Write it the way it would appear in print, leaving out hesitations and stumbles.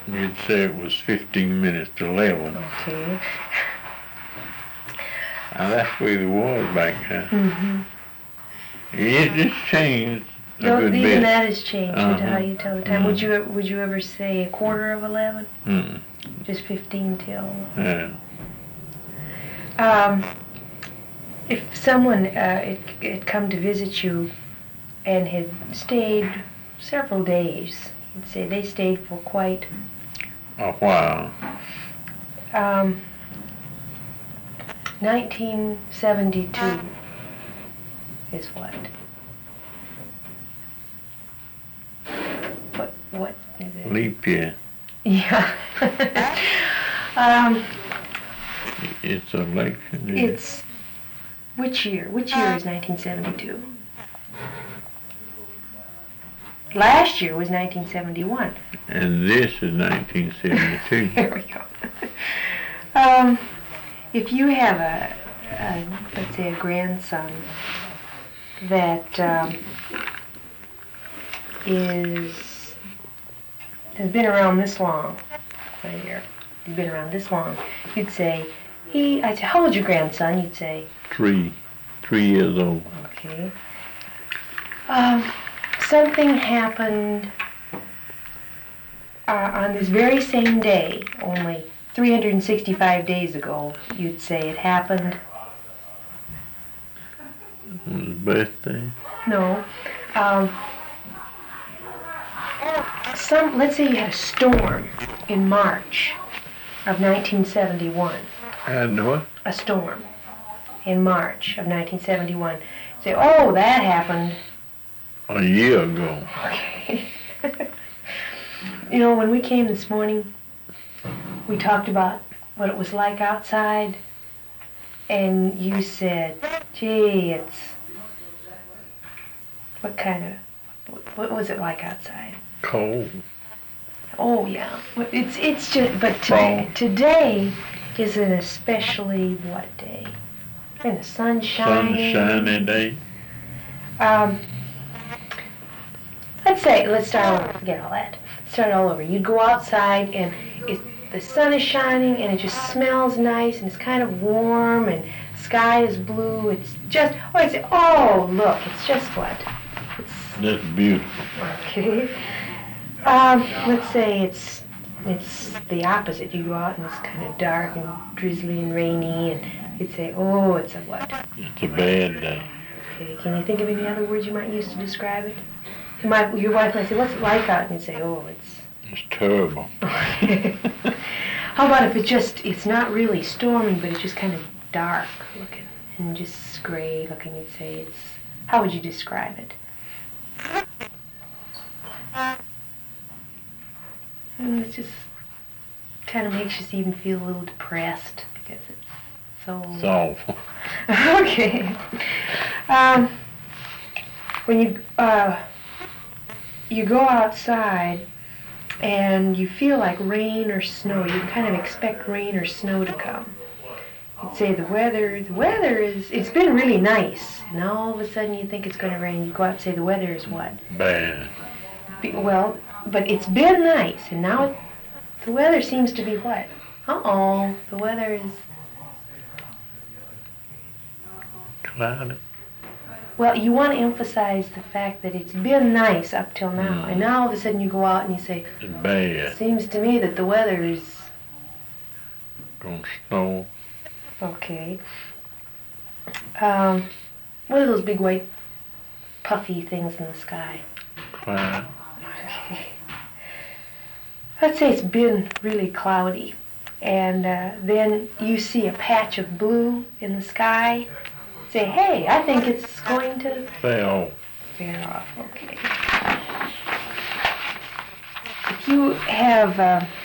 You'd say it was 15 minutes to 11. Okay. Now that's the way it was back then. Mm-hmm. It's changed a good Even bit. that has changed with how you tell the time. Mhm. Would you ever say 11:15? Mm. Just 15 till. Yeah. If someone had come to visit you and had stayed several days, you'd say they stayed for quite A while. 1972 is what? What is it? Leap year. Yeah. It's election year. It's which year? Which year is 1972? Last year was 1971. And this is 1972. There we go. If you have let's say a grandson that has been around this long, right here, he's been around this long, you'd say, I'd say, how old's your grandson? You'd say, 3 years old. okay. Something happened on this very same day, only 365 days ago, you'd say it happened. His birthday. No. Let's say you had a storm in March of 1971. And what? A storm in March of 1971. Say, oh, that happened. A year ago. Okay. You know, when we came this morning, we talked about what it was like outside, and you said, gee, what was it like outside? Cold. Oh, yeah. It's just, but Fall. today is an especially what day? And the sun's shining. Sunshiny day. Let's start over. Forget all that. Start all over. You'd go outside and the sun is shining and it just smells nice and it's kind of warm and the sky is blue. It's just, look, it's just what? That's beautiful. Okay. Let's say it's the opposite. You go out and it's kind of dark and drizzly and rainy and you'd say, oh, it's a what? It's a bad day. Okay. Can you think of any other words you might use to describe it? Your wife might say, what's it like out? And you'd say, oh, It's terrible. How about if it's not really storming, but it's just kind of dark looking and just gray looking, you'd say how would you describe it? And it just kind of makes you even feel a little depressed because it's so... It's awful. Okay. When you go outside and you feel like rain or snow, you kind of expect rain or snow to come. You'd say the weather it's been really nice, and all of a sudden you think it's going to rain. You go out and say the weather is what? Bad. Well, but it's been nice, and now the weather seems to be what? The weather is... Cloudy. Well, you want to emphasize the fact that it's been nice up till now, and now all of a sudden you go out and you say, It's bad. it seems to me that the weather is... Gonna snow. Okay. What are those big white puffy things in the sky? Cloud. Okay. Let's say it's been really cloudy, and then you see a patch of blue in the sky. Say, hey, I think it's going to... Fell. Fair off, okay. If you have